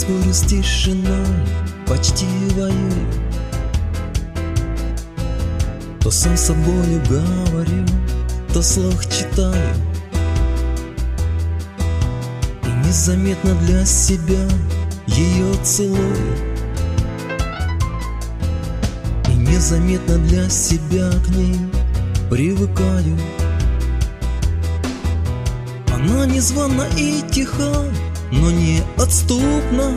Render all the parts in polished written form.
спорю с тишиной, почти воюю. То сам с собою говорю, то слух читаю, и незаметно для себя ее целую, и незаметно для себя к ней привыкаю. Она незвана и тиха, но неотступна.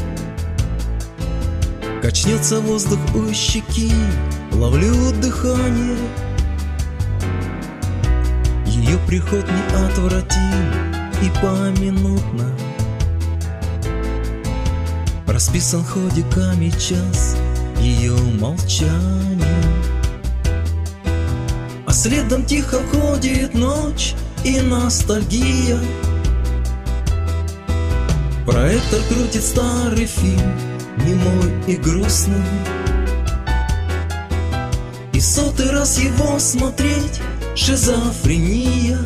Качнется воздух у щеки, ловлю дыхание. Ее приход неотвратим и поминутно. Расписан ходиками час ее молчания. А следом тихо входит ночь и ностальгия. Проектор крутит старый фильм, немой и грустный. И сотый раз его смотреть — шизофрения.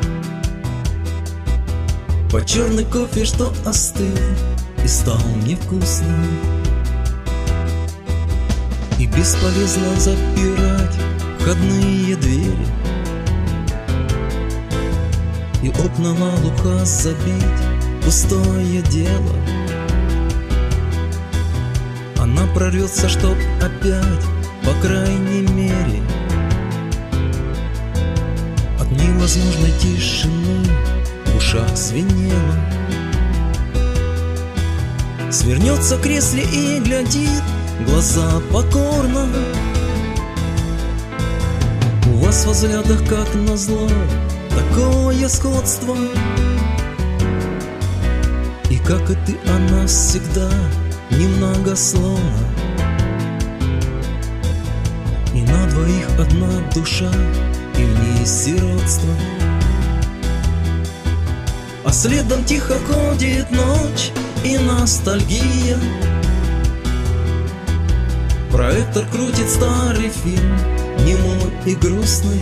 По черный кофе, что остыл и стал невкусным. И бесполезно запирать входные двери, и окна наглухо забить — пустое дело. Она прорвется, чтоб опять, по крайней мере, от невозможной тишины в ушах звенело. Свернется в кресле и глядит, глаза покорно. У вас во взглядах, как назло, такое сходство. И как и ты, она всегда немногословна. И на двоих одна душа, и в ней сиротство. А следом тихо ходит ночь и ностальгия. Проектор крутит старый фильм, немой и грустный.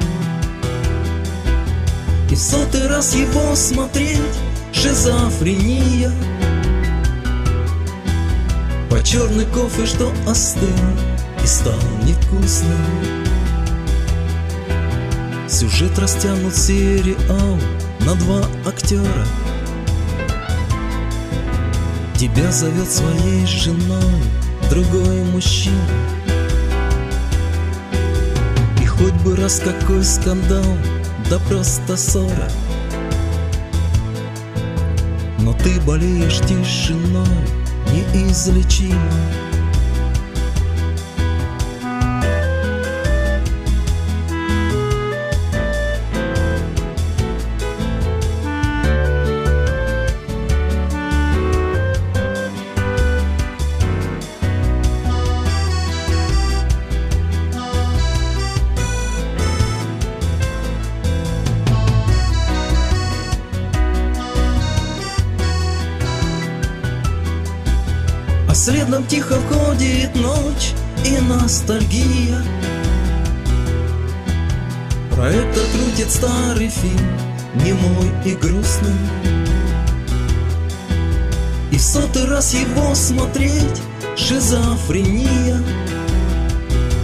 И в сотый раз его смотреть — шизофрения. По черный кофе, что остыл и стал невкусным. Сюжет растянут сериал на 2 актера. Тебя зовет своей женой другой мужчина. И хоть бы раз какой скандал, да просто ссора, но ты болеешь тишиной неизлечимо. А следом тихо входит ночь и ностальгия. Проектор крутит старый фильм, немой и грустный. И в сотый раз его смотреть — шизофрения.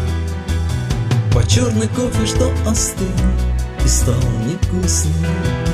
По черный кофе, что остыл и стал невкусным.